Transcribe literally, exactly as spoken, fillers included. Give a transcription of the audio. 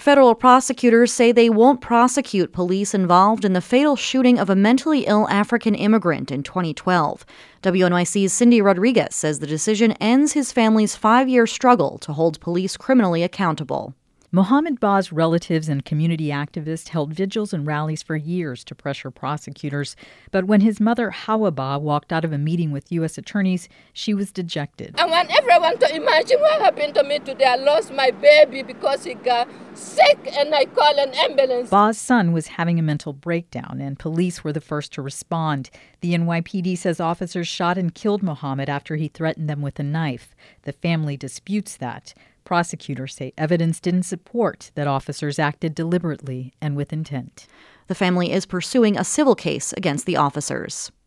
Federal prosecutors say they won't prosecute police involved in the fatal shooting of a mentally ill African immigrant in twenty twelve. W N Y C's Cindy Rodriguez says the decision ends his family's five-year struggle to hold police criminally accountable. Mohammed Ba's relatives and community activists held vigils and rallies for years to pressure prosecutors. But when his mother, Hawa Ba, walked out of a meeting with U S attorneys, she was dejected. I want everyone to imagine what happened to me today. I lost my baby because he got sick and I called an ambulance. Ba's son was having a mental breakdown and police were the first to respond. The N Y P D says officers shot and killed Mohammed after he threatened them with a knife. The family disputes that. Prosecutors say evidence didn't support that officers acted deliberately and with intent. The family is pursuing a civil case against the officers.